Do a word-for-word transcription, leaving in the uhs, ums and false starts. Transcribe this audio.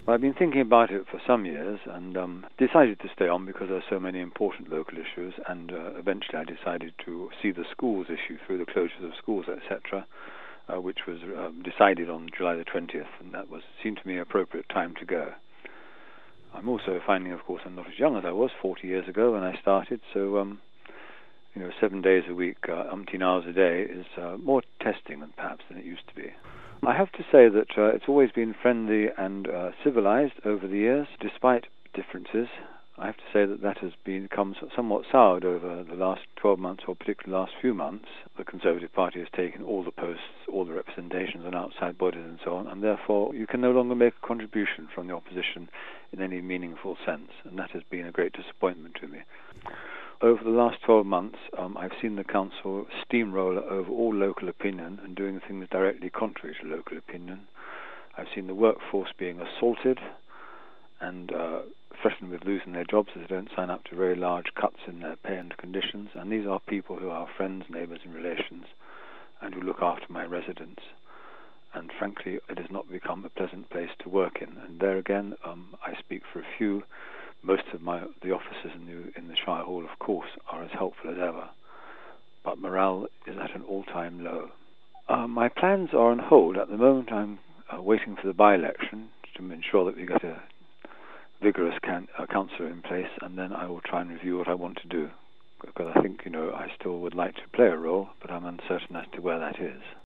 Well, I've been thinking about it for some years and um, decided to stay on because there are so many important local issues, and uh, eventually I decided to see the schools issue through, the closures of schools, et cetera, uh, which was um, decided on July the twentieth, and that was seemed to me an appropriate time to go. I'm also finding, of course, I'm not as young as I was forty years ago when I started, so um, you know, seven days a week, uh, umpteen hours a day is uh, more testing than perhaps than it used to be. I have to say that uh, it's always been friendly and uh, civilized over the years, despite differences. I have to say that that has become somewhat soured over the last twelve months, or particularly the last few months. The Conservative Party has taken all the posts, all the representations on outside bodies and so on, and therefore you can no longer make a contribution from the opposition in any meaningful sense, and that has been a great disappointment to me. Over the last twelve months, um, I've seen the Council steamroller over all local opinion and doing things directly contrary to local opinion. I've seen the workforce being assaulted and uh, threatened with losing their jobs if they don't sign up to very large cuts in their pay and conditions. And these are people who are friends, neighbours and relations and who look after my residents. And frankly, it has not become a pleasant place to work in. And there again, um, I speak for a few. Most of my the officers in the in the Shire Hall, of course, are as helpful as ever, but morale is at an all-time low. Uh, my plans are on hold at the moment. I'm uh, waiting for the by-election to ensure that we get a vigorous can, uh, councillor in place, and then I will try and review what I want to do, because I think, you know, I still would like to play a role, but I'm uncertain as to where that is.